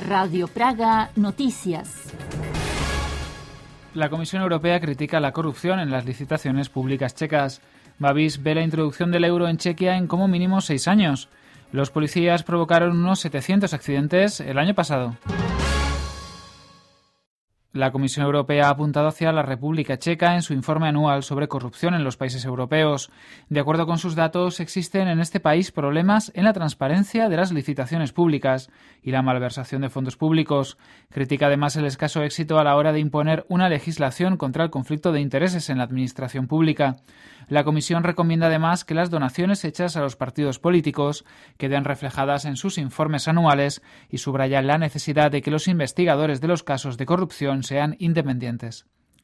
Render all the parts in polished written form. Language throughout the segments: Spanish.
Radio Praga Noticias. La Comisión Europea critica la corrupción en las licitaciones públicas checas. Babiš ve la introducción del euro en Chequia en como mínimo 6 años. Los policías provocaron unos 700 accidentes el año pasado. La Comisión Europea ha apuntado hacia la República Checa en su informe anual sobre corrupción en los países europeos. De acuerdo con sus datos, existen en este país problemas en la transparencia de las licitaciones públicas y la malversación de fondos públicos. Critica además el escaso éxito a la hora de imponer una legislación contra el conflicto de intereses en la administración pública. La Comisión recomienda además que las donaciones hechas a los partidos políticos queden reflejadas en sus informes anuales y subraya la necesidad de que los investigadores de los casos de corrupción sean independientes.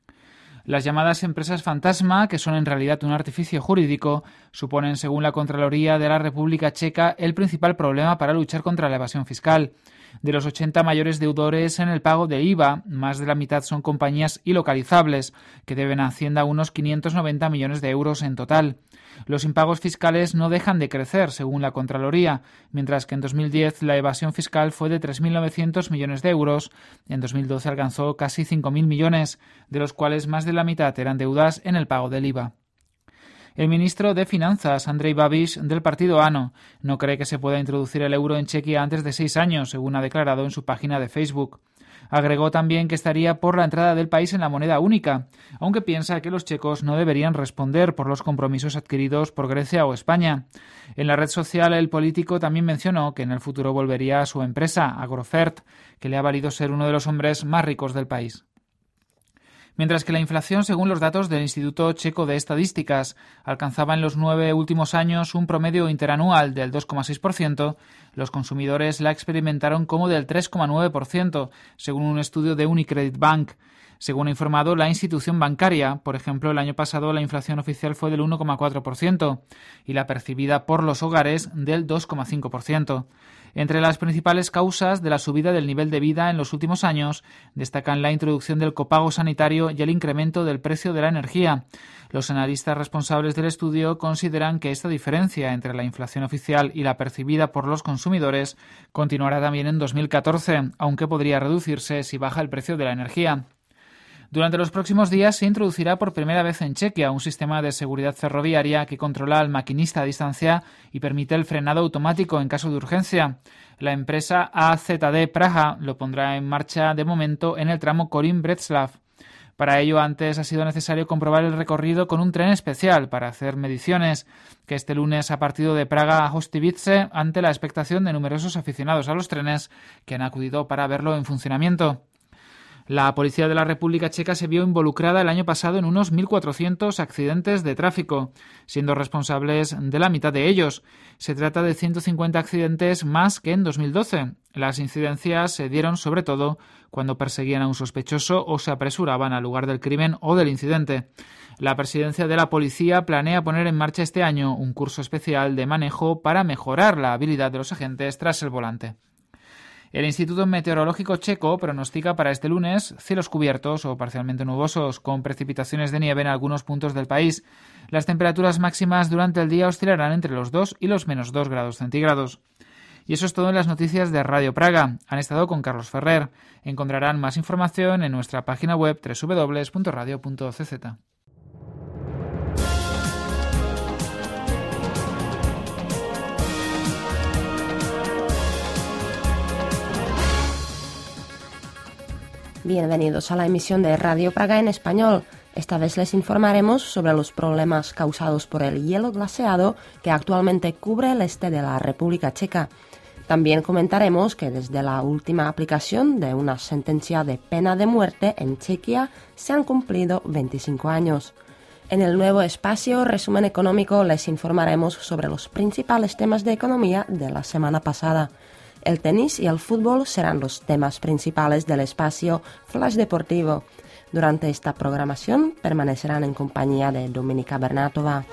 Las llamadas empresas fantasma, que son en realidad un artificio jurídico, suponen, según la Contraloría de la República Checa, el principal problema para luchar contra la evasión fiscal. De los 80 mayores deudores en el pago de IVA, más de la mitad son compañías ilocalizables, que deben a Hacienda unos 590 millones de euros en total. Los impagos fiscales no dejan de crecer, según la Contraloría, mientras que en 2010 la evasión fiscal fue de 3.900 millones de euros. En 2012 alcanzó casi 5.000 millones, de los cuales más de la mitad eran deudas en el pago del IVA. El ministro de Finanzas, Andrej Babiš, del partido ANO, no cree que se pueda introducir el euro en Chequia antes de 6 años, según ha declarado en su página de Facebook. Agregó también que estaría por la entrada del país en la moneda única, aunque piensa que los checos no deberían responder por los compromisos adquiridos por Grecia o España. En la red social, el político también mencionó que en el futuro volvería a su empresa, Agrofert, que le ha valido ser uno de los hombres más ricos del país. Mientras que la inflación, según los datos del Instituto Checo de Estadísticas, alcanzaba en los 9 últimos años un promedio interanual del 2,6%, los consumidores la experimentaron como del 3,9%, según un estudio de Unicredit Bank. Según ha informado la institución bancaria, por ejemplo, el año pasado la inflación oficial fue del 1,4% y la percibida por los hogares del 2,5%. Entre las principales causas de la subida del nivel de vida en los últimos años destacan la introducción del copago sanitario y el incremento del precio de la energía. Los analistas responsables del estudio consideran que esta diferencia entre la inflación oficial y la percibida por los consumidores continuará también en 2014, aunque podría reducirse si baja el precio de la energía. Durante los próximos días se introducirá por primera vez en Chequia un sistema de seguridad ferroviaria que controla al maquinista a distancia y permite el frenado automático en caso de urgencia. La empresa AZD Praha lo pondrá en marcha de momento en el tramo Korin-Břeclav. Para ello, antes ha sido necesario comprobar el recorrido con un tren especial para hacer mediciones, que este lunes ha partido de Praga a Hostivice ante la expectación de numerosos aficionados a los trenes que han acudido para verlo en funcionamiento. La policía de la República Checa se vio involucrada el año pasado en unos 1.400 accidentes de tráfico, siendo responsables de la mitad de ellos. Se trata de 150 accidentes más que en 2012. Las incidencias se dieron sobre todo cuando perseguían a un sospechoso o se apresuraban al lugar del crimen o del incidente. La presidencia de la policía planea poner en marcha este año un curso especial de manejo para mejorar la habilidad de los agentes tras el volante. El Instituto Meteorológico Checo pronostica para este lunes cielos cubiertos o parcialmente nubosos, con precipitaciones de nieve en algunos puntos del país. Las temperaturas máximas durante el día oscilarán entre los 2 y los menos 2 grados centígrados. Y eso es todo en las noticias de Radio Praga. Han estado con Carlos Ferrer. Encontrarán más información en nuestra página web www.radio.cz. Bienvenidos a la emisión de Radio Praga en español. Esta vez les informaremos sobre los problemas causados por el hielo glaciado que actualmente cubre el este de la República Checa. También comentaremos que desde la última aplicación de una sentencia de pena de muerte en Chequia se han cumplido 25 años. En el nuevo espacio Resumen Económico les informaremos sobre los principales temas de economía de la semana pasada. El tenis y el fútbol serán los temas principales del espacio Flash Deportivo. Durante esta programación permanecerán en compañía de Dominika Bernátova.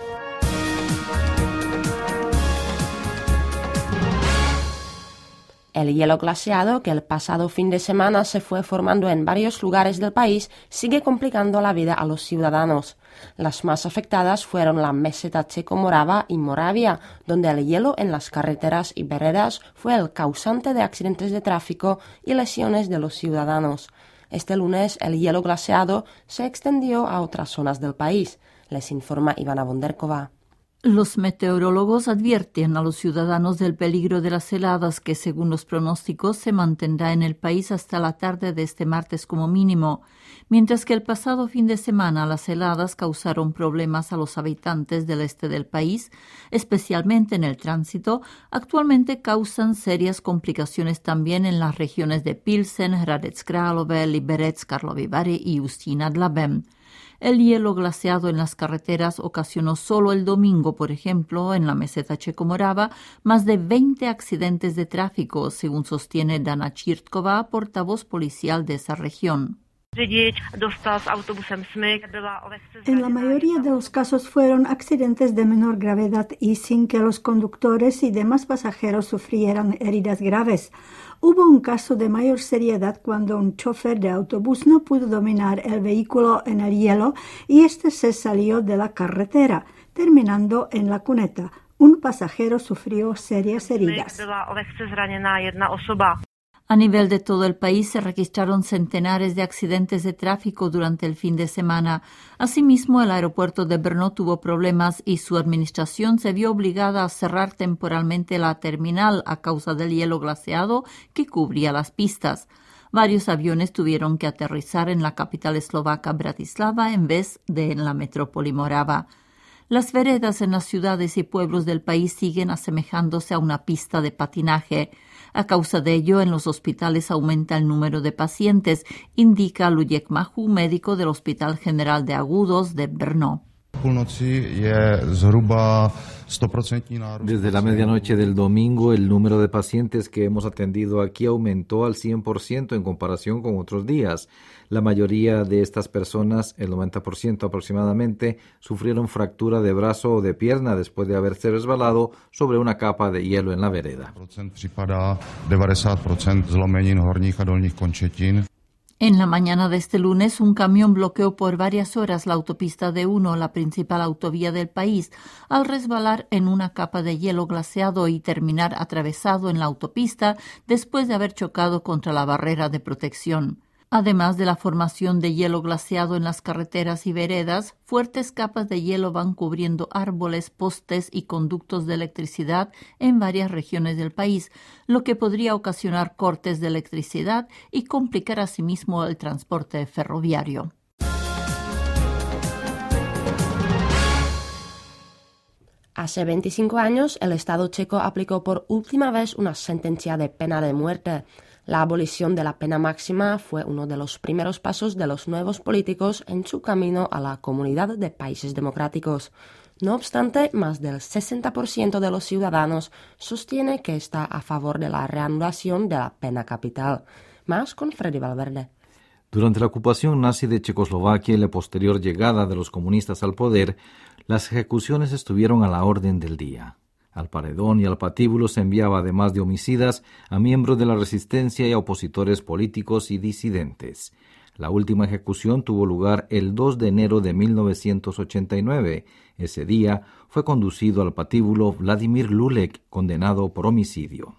El hielo glaciado, que el pasado fin de semana se fue formando en varios lugares del país, sigue complicando la vida a los ciudadanos. Las más afectadas fueron la meseta checo-morava y Moravia, donde el hielo en las carreteras y veredas fue el causante de accidentes de tráfico y lesiones de los ciudadanos. Este lunes el hielo glaciado se extendió a otras zonas del país. Les informa Ivana Bonderkova. Los meteorólogos advierten a los ciudadanos del peligro de las heladas que, según los pronósticos, se mantendrá en el país hasta la tarde de este martes como mínimo, mientras que el pasado fin de semana las heladas causaron problemas a los habitantes del este del país, especialmente en el tránsito. Actualmente causan serias complicaciones también en las regiones de Pilsen, Hradec Králové, Liberec, Karlovy Vary y Ústí nad Labem. El hielo glaciado en las carreteras ocasionó solo el domingo, por ejemplo, en la meseta checo-morava, más de 20 accidentes de tráfico, según sostiene Dana Čírtková, portavoz policial de esa región. En la mayoría de los casos fueron accidentes de menor gravedad y sin que los conductores y demás pasajeros sufrieran heridas graves. Hubo un caso de mayor seriedad cuando un chofer de autobús no pudo dominar el vehículo en el hielo y este se salió de la carretera, terminando en la cuneta. Un pasajero sufrió serias heridas. A nivel de todo el país se registraron centenares de accidentes de tráfico durante el fin de semana. Asimismo, el aeropuerto de Brno tuvo problemas y su administración se vio obligada a cerrar temporalmente la terminal a causa del hielo glaciado que cubría las pistas. Varios aviones tuvieron que aterrizar en la capital eslovaca Bratislava en vez de en la metrópoli morava. Las veredas en las ciudades y pueblos del país siguen asemejándose a una pista de patinaje. A causa de ello, en los hospitales aumenta el número de pacientes, indica Luděk Machu, médico del Hospital General de Agudos de Brno. Desde la medianoche del domingo, el número de pacientes que hemos atendido aquí aumentó al 100% en comparación con otros días. La mayoría de estas personas, el 90% aproximadamente, sufrieron fractura de brazo o de pierna después de haberse resbalado sobre una capa de hielo en la vereda. En la mañana de este lunes, un camión bloqueó por varias horas la autopista D1, la principal autovía del país, al resbalar en una capa de hielo glaciado y terminar atravesado en la autopista después de haber chocado contra la barrera de protección. Además de la formación de hielo glaciado en las carreteras y veredas, fuertes capas de hielo van cubriendo árboles, postes y conductos de electricidad en varias regiones del país, lo que podría ocasionar cortes de electricidad y complicar asimismo el transporte ferroviario. Hace 25 años, el Estado checo aplicó por última vez una sentencia de pena de muerte. La abolición de la pena máxima fue uno de los primeros pasos de los nuevos políticos en su camino a la Comunidad de Países Democráticos. No obstante, más del 60% de los ciudadanos sostiene que está a favor de la reanudación de la pena capital. Más con Freddy Valverde. Durante la ocupación nazi de Checoslovaquia y la posterior llegada de los comunistas al poder, las ejecuciones estuvieron a la orden del día. Al paredón y al patíbulo se enviaba, además de homicidas, a miembros de la resistencia y a opositores políticos y disidentes. La última ejecución tuvo lugar el 2 de enero de 1989. Ese día fue conducido al patíbulo Vladimir Lulek, condenado por homicidio.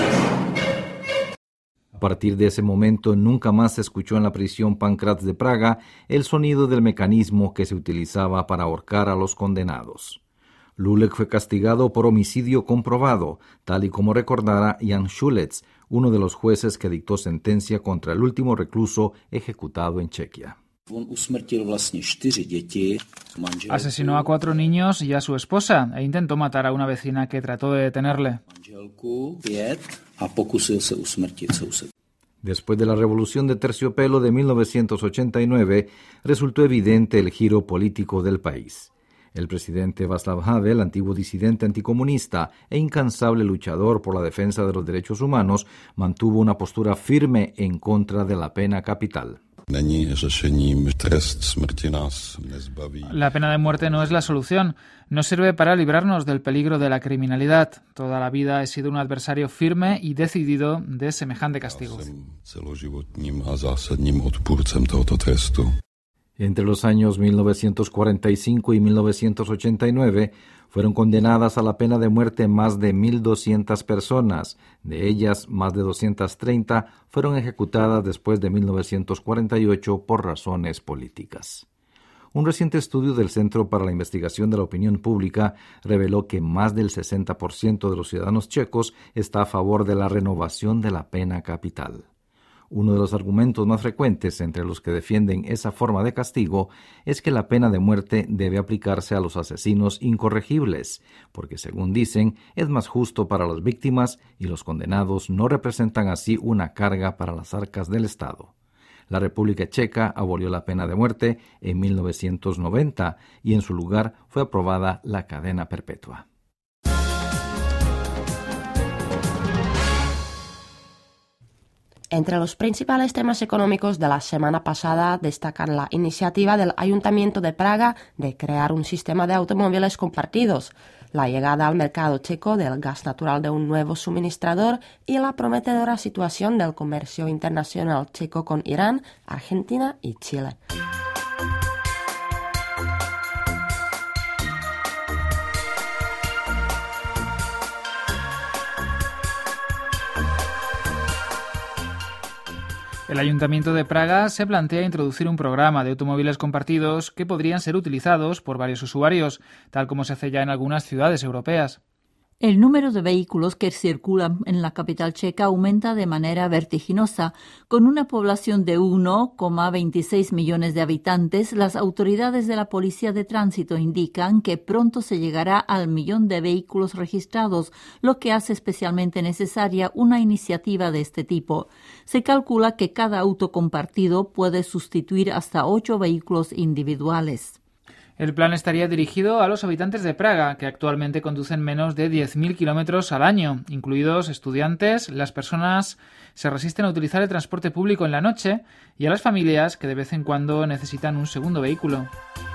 A partir de ese momento, nunca más se escuchó en la prisión Pankráč de Praga el sonido del mecanismo que se utilizaba para ahorcar a los condenados. Lulek fue castigado por homicidio comprobado, tal y como recordara Jan Šulec, uno de los jueces que dictó sentencia contra el último recluso ejecutado en Chequia. Asesinó a 4 niños y a su esposa e intentó matar a una vecina que trató de detenerle. Después de la Revolución de Terciopelo de 1989, resultó evidente el giro político del país. El presidente Václav Havel, antiguo disidente anticomunista e incansable luchador por la defensa de los derechos humanos, mantuvo una postura firme en contra de la pena capital. La pena de muerte no es la solución. No sirve para librarnos del peligro de la criminalidad. Toda la vida he sido un adversario firme y decidido de semejante castigo. Entre los años 1945 y 1989 fueron condenadas a la pena de muerte más de 1.200 personas. De ellas, más de 230 fueron ejecutadas después de 1948 por razones políticas. Un reciente estudio del Centro para la Investigación de la Opinión Pública reveló que más del 60% de los ciudadanos checos está a favor de la renovación de la pena capital. Uno de los argumentos más frecuentes entre los que defienden esa forma de castigo es que la pena de muerte debe aplicarse a los asesinos incorregibles, porque según dicen, es más justo para las víctimas y los condenados no representan así una carga para las arcas del Estado. La República Checa abolió la pena de muerte en 1990 y en su lugar fue aprobada la cadena perpetua. Entre los principales temas económicos de la semana pasada destacan la iniciativa del Ayuntamiento de Praga de crear un sistema de automóviles compartidos, la llegada al mercado checo del gas natural de un nuevo suministrador y la prometedora situación del comercio internacional checo con Irán, Argentina y Chile. El Ayuntamiento de Praga se plantea introducir un programa de automóviles compartidos que podrían ser utilizados por varios usuarios, tal como se hace ya en algunas ciudades europeas. El número de vehículos que circulan en la capital checa aumenta de manera vertiginosa. Con una población de 1,26 millones de habitantes, las autoridades de la Policía de Tránsito indican que pronto se llegará al 1.000.000 de vehículos registrados, lo que hace especialmente necesaria una iniciativa de este tipo. Se calcula que cada auto compartido puede sustituir hasta 8 vehículos individuales. El plan estaría dirigido a los habitantes de Praga, que actualmente conducen menos de 10.000 kilómetros al año, incluidos estudiantes, las personas se resisten a utilizar el transporte público en la noche y a las familias que de vez en cuando necesitan un segundo vehículo.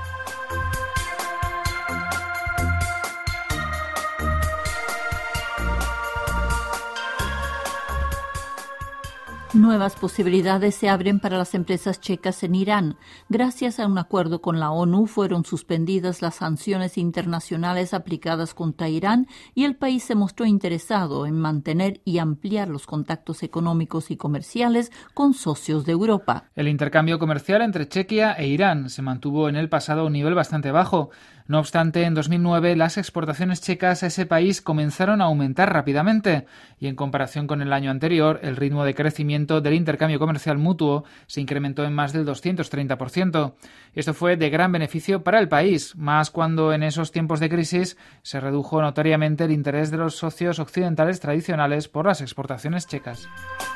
Nuevas posibilidades se abren para las empresas checas en Irán. Gracias a un acuerdo con la ONU fueron suspendidas las sanciones internacionales aplicadas contra Irán y el país se mostró interesado en mantener y ampliar los contactos económicos y comerciales con socios de Europa. El intercambio comercial entre Chequia e Irán se mantuvo en el pasado a un nivel bastante bajo. No obstante, en 2009 las exportaciones checas a ese país comenzaron a aumentar rápidamente y en comparación con el año anterior, el ritmo de crecimiento del intercambio comercial mutuo se incrementó en más del 230%. Esto fue de gran beneficio para el país, más cuando en esos tiempos de crisis se redujo notoriamente el interés de los socios occidentales tradicionales por las exportaciones checas.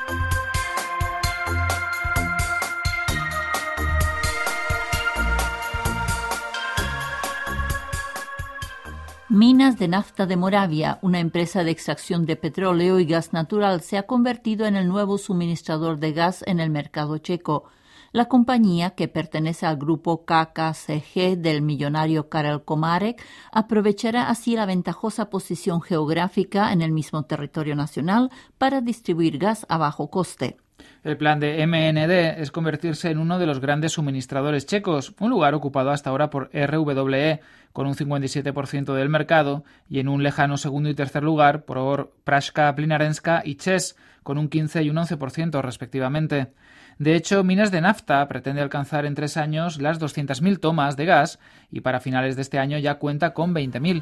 Minas de Nafta de Moravia, una empresa de extracción de petróleo y gas natural, se ha convertido en el nuevo suministrador de gas en el mercado checo. La compañía, que pertenece al grupo KKCG del millonario Karel Komárek, aprovechará así la ventajosa posición geográfica en el mismo territorio nacional para distribuir gas a bajo coste. El plan de MND es convertirse en uno de los grandes suministradores checos, un lugar ocupado hasta ahora por RWE, con un 57% del mercado, y en un lejano segundo y tercer lugar por Prashka Plinarenska y ČEZ, con un 15 y un 11% respectivamente. De hecho, Minas de Nafta pretende alcanzar en 3 años las 200.000 tomas de gas y para finales de este año ya cuenta con 20.000.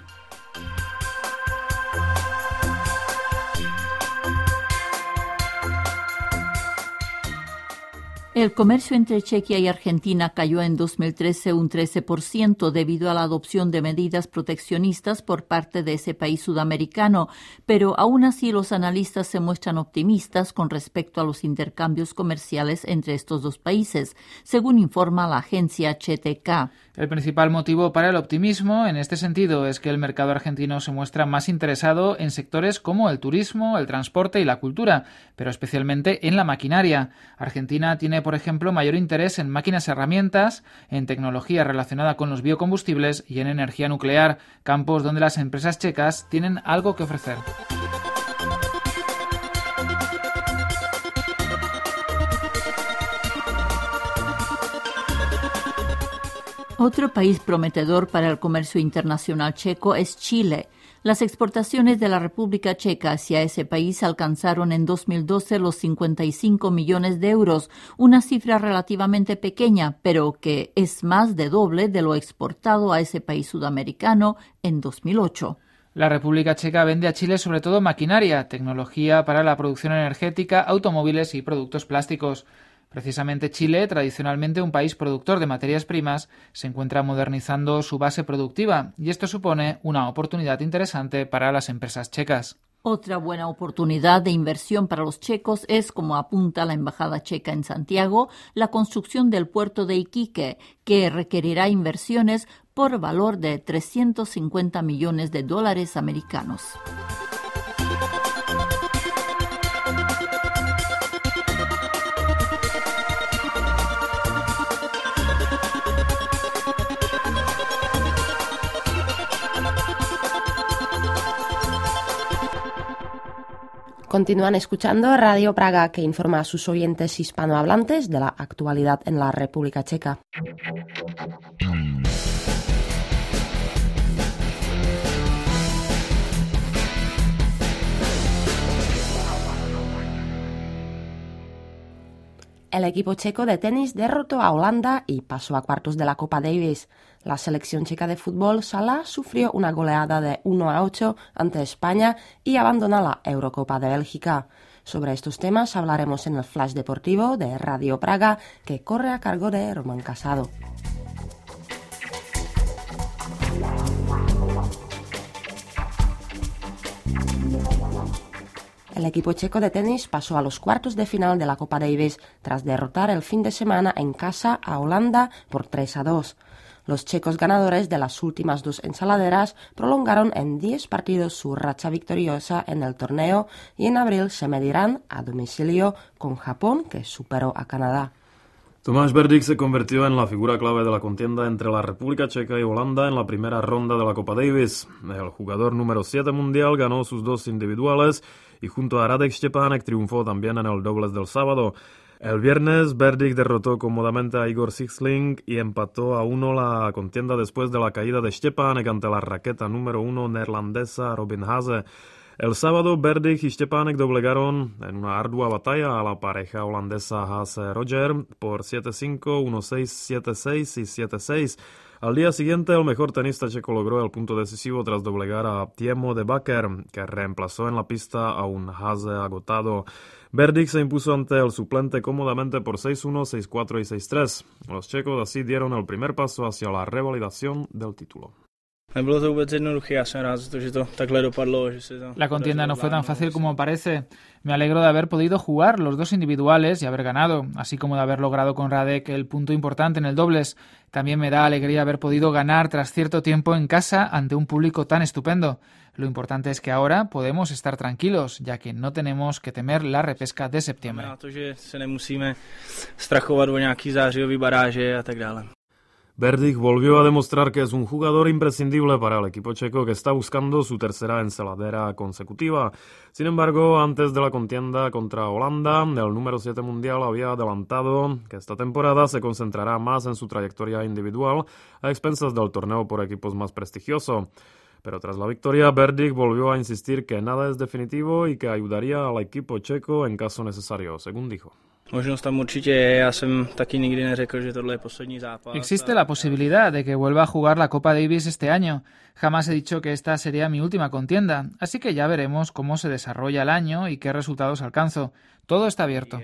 El comercio entre Chequia y Argentina cayó en 2013 un 13% debido a la adopción de medidas proteccionistas por parte de ese país sudamericano, pero aún así los analistas se muestran optimistas con respecto a los intercambios comerciales entre estos dos países, según informa la agencia CTK. El principal motivo para el optimismo en este sentido es que el mercado argentino se muestra más interesado en sectores como el turismo, el transporte y la cultura, pero especialmente en la maquinaria. Argentina tiene, por ejemplo, mayor interés en máquinas herramientas, en tecnología relacionada con los biocombustibles y en energía nuclear, campos donde las empresas checas tienen algo que ofrecer. Otro país prometedor para el comercio internacional checo es Chile. Las exportaciones de la República Checa hacia ese país alcanzaron en 2012 los 55 millones de euros, una cifra relativamente pequeña, pero que es más de doble de lo exportado a ese país sudamericano en 2008. La República Checa vende a Chile sobre todo maquinaria, tecnología para la producción energética, automóviles y productos plásticos. Precisamente Chile, tradicionalmente un país productor de materias primas, se encuentra modernizando su base productiva y esto supone una oportunidad interesante para las empresas checas. Otra buena oportunidad de inversión para los checos es, como apunta la Embajada Checa en Santiago, la construcción del puerto de Iquique, que requerirá inversiones por valor de 350 millones de dólares americanos. Continúan escuchando Radio Praga, que informa a sus oyentes hispanohablantes de la actualidad en la República Checa. El equipo checo de tenis derrotó a Holanda y pasó a cuartos de la Copa Davis. La selección checa de fútbol sala sufrió una goleada de 1-8 ante España y abandonó la Eurocopa de Bélgica. Sobre estos temas hablaremos en el Flash Deportivo de Radio Praga, que corre a cargo de Román Casado. El equipo checo de tenis pasó a los cuartos de final de la Copa Davis tras derrotar el fin de semana en casa a Holanda por 3-2. Los checos ganadores de las últimas dos ensaladeras prolongaron en 10 partidos su racha victoriosa en el torneo y en abril se medirán a domicilio con Japón, que superó a Canadá. Tomáš Berdych se convirtió en la figura clave de la contienda entre la República Checa y Holanda en la primera ronda de la Copa Davis. El jugador número 7 mundial ganó sus dos individuales y junto a Radek Štěpánek triunfó también en el dobles del sábado. El viernes, Berdych derrotó cómodamente a Igor Sijsling y empató a 1 la contienda después de la caída de Štěpánek ante la raqueta número 1 neerlandesa Robin Haase. El sábado, Berdych y Štěpánek doblegaron en una ardua batalla a la pareja holandesa Haase-Roger por 7-5, 1-6, 7-6 y 7-6. Al día siguiente, el mejor tenista checo logró el punto decisivo tras doblegar a Timo de Backer, que reemplazó en la pista a un Haase agotado. Berdych se impuso ante el suplente cómodamente por 6-1, 6-4 y 6-3. Los checos así dieron el primer paso hacia la revalidación del título. La contienda no fue tan fácil como parece. Me alegro de haber podido jugar los dos individuales y haber ganado, así como de haber logrado con Radek el punto importante en el dobles. También me da alegría haber podido ganar tras cierto tiempo en casa ante un público tan estupendo. Lo importante es que ahora podemos estar tranquilos, ya que no tenemos que temer la repesca de septiembre. Berdych volvió a demostrar que es un jugador imprescindible para el equipo checo que está buscando su tercera ensaladera consecutiva. Sin embargo, antes de la contienda contra Holanda, el número 7 mundial había adelantado que esta temporada se concentrará más en su trayectoria individual a expensas del torneo por equipos más prestigioso. Pero tras la victoria, Berdych volvió a insistir que nada es definitivo y que ayudaría al equipo checo en caso necesario, según dijo. Existe la posibilidad de que vuelva a jugar la Copa Davis este año. Jamás he dicho que esta sería mi última contienda, así que ya veremos cómo se desarrolla el año y qué resultados alcanzo. Todo está abierto.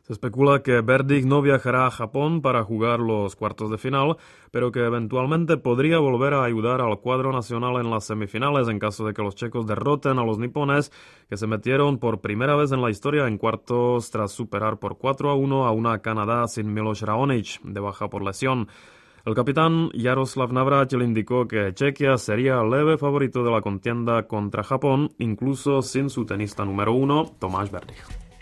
Se especula que Berdych no viajará a Japón para jugar los cuartos de final, pero que eventualmente podría volver a ayudar al cuadro nacional en las semifinales en caso de que los checos derroten a los nipones, que se metieron por primera vez en la historia en cuartos tras superar por 4-1 a una Canadá sin Miloš Raonic, de baja por lesión. El capitán Jaroslav Navrátil indicó que Chequia sería leve favorito de la contienda contra Japón, incluso sin su tenista número 1, Tomáš Berdych.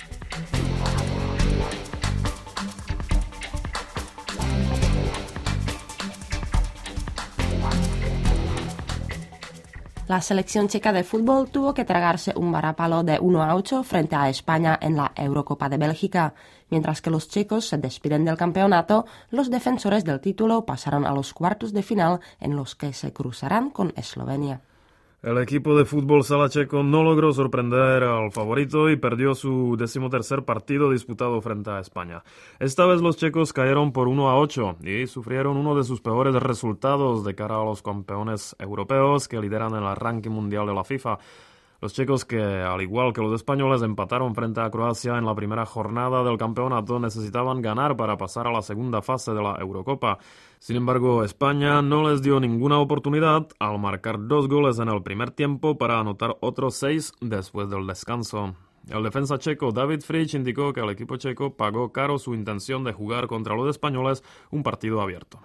La selección checa de fútbol tuvo que tragarse un varapalo de 1-8 frente a España en la Eurocopa de Bélgica. Mientras que los checos se despiden del campeonato, los defensores del título pasaron a los cuartos de final en los que se cruzarán con Eslovenia. El equipo de fútbol sala checo no logró sorprender al favorito y perdió su 13º partido disputado frente a España. Esta vez los checos cayeron por 1-8 y sufrieron uno de sus peores resultados de cara a los campeones europeos que lideran el ranking mundial de la FIFA. Los checos que, al igual que los españoles, empataron frente a Croacia en la primera jornada del campeonato, necesitaban ganar para pasar a la segunda fase de la Eurocopa. Sin embargo, España no les dio ninguna oportunidad al marcar 2 goles en el primer tiempo para anotar otros 6 después del descanso. El defensa checo David Frič indicó que el equipo checo pagó caro su intención de jugar contra los españoles un partido abierto.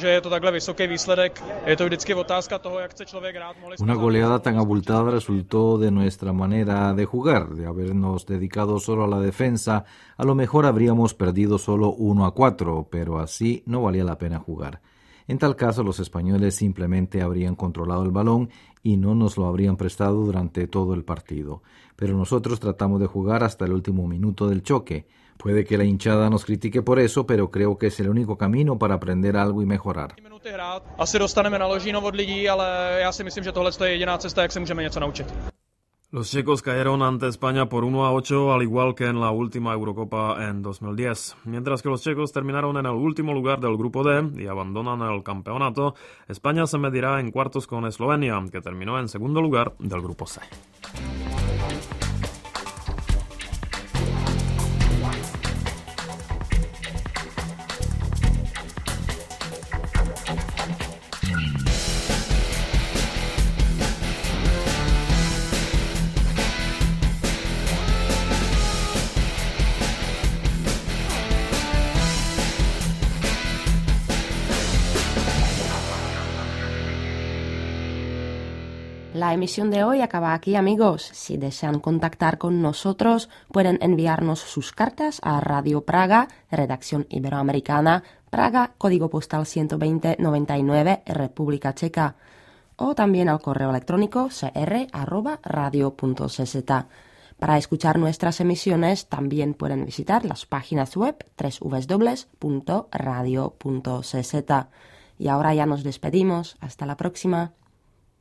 Una goleada tan abultada resultó de nuestra manera de jugar, de habernos dedicado solo a la defensa. A lo mejor habríamos perdido solo 1-4, pero así no valía la pena jugar. En tal caso, los españoles simplemente habrían controlado el balón y no nos lo habrían prestado durante todo el partido. Pero nosotros tratamos de jugar hasta el último minuto del choque. Puede que la hinchada nos critique por eso, pero creo que es el único camino para aprender algo y mejorar. Los checos cayeron ante España por 1-8, al igual que en la última Eurocopa en 2010. Mientras que los checos terminaron en el último lugar del grupo D y abandonan el campeonato, España se medirá en cuartos con Eslovenia, que terminó en segundo lugar del grupo C. La emisión de hoy acaba aquí, amigos. Si desean contactar con nosotros, pueden enviarnos sus cartas a Radio Praga, Redacción Iberoamericana, Praga, código postal 12099, República Checa, o también al correo electrónico cr@radio.cz. Para escuchar nuestras emisiones también pueden visitar las páginas web www.radio.cz. Y ahora ya nos despedimos. Hasta la próxima.